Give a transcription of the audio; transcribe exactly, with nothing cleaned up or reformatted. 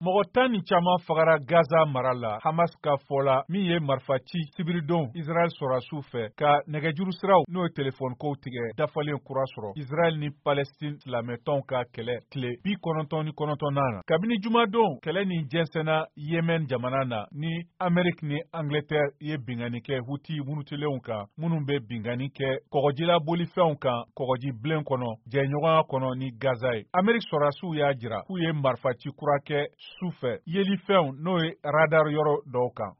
mɔgɔ tan ni caman fagara Gaza mara la Hamas ka fɔ la min ye marifa ci sibiridon Israel sɔrɔdasiw fɛ ka nɛgɛjuru siraw n'o ye telefɔni kow tigɛ dafalen kura sɔrɔ Israel ni Palestine silamɛtɔnw ka kɛlɛ tile bi kɔnɔntɔn ni kɔnɔntɔnnan na. Kabini jumadon kɛlɛ nin jɛnsɛnna Yemen jamana na ni Amérique ni Angleterre ye bingani kɛ Houthi murutilenw kan minnu bɛ bingani kɛ kɔgɔjila bolifɛnw kan kɔgɔji bilen kɔnɔ jɛɲɔgɔnya kɔnɔ ni Gaza ye. Amérique sɔrɔdasiw y'a jira k'u ye marifa ci kura kɛ su fɛ yelifɛnw n'o ye radar yɔrɔ dɔw kan.